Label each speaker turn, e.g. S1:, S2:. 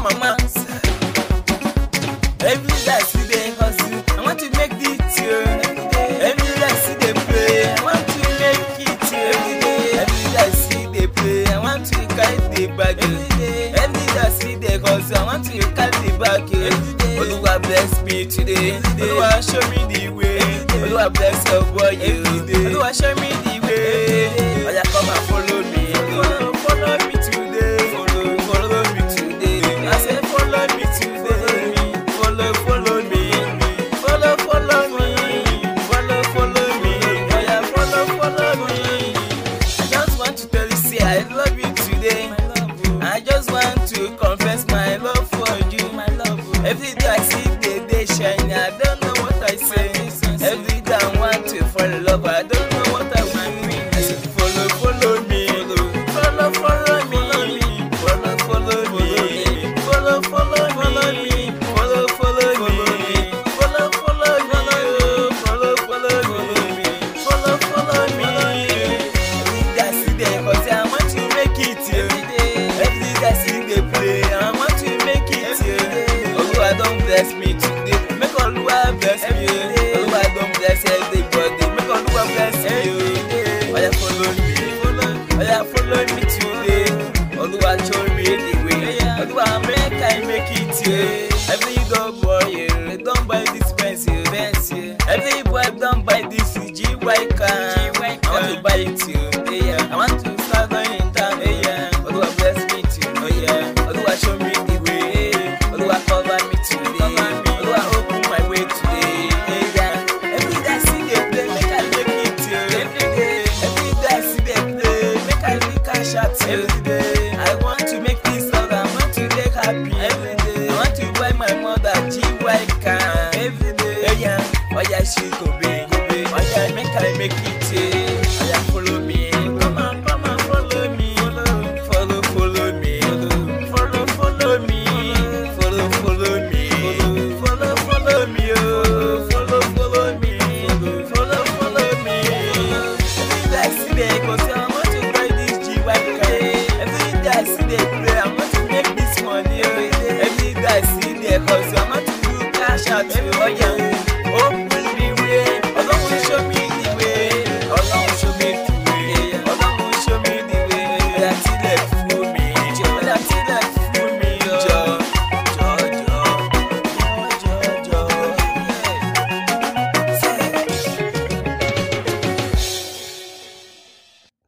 S1: mama. Every day I see they hustle, I want to make this tune. Every day I see they play, I want to make it tune. Every day I see they play, I want to carry the bag. Every day I see they hustle, I want to carry the bag. Oluwa bless me today, Oluwa show me the way. Oluwa bless your boy, Oluwa show me the way. Oya come and follow me, follow me today, follow me today. I say follow me today, follow me, follow me, oya follow me. I just want to tell you, say I love you today. I just want to confess my love for you. Every day I see the day shine, I don't know what I say. Every day I want to fall in love, I don't know what I want. I say follow me, follow me, follow me, Every day I see the cause I want to make it. Every day I see the play, I want to make it. Oluwa don bless me today, make Oluwa bless me. Oluwa don bless everybody, make Oluwa bless me. Oya follow me today. Oluwa show me the way. Oluwa make I make it. Every dog boy don't buy this pencil. Every boy don't buy this GY car. I want to buy it too. I want to start going in town. Oluwa bless me too. Oluwa show me the way. Oluwa cover me today. Oluwa open my way today. Every day I see they play, make I make it. Every day I see they play, make I really cash out. Every day I want to make this love, I want to make happy. Every day I want to buy my mother GY car. Every day, oya she go be, oya make I make it. Oya follow me, come on, follow me, follow me, follow me, follow me, follow me, follow me. Every day I see they go say I want to buy this GY car. Every day I see they play, I want to make this money. Every day I see they hustle, I want to do cash out.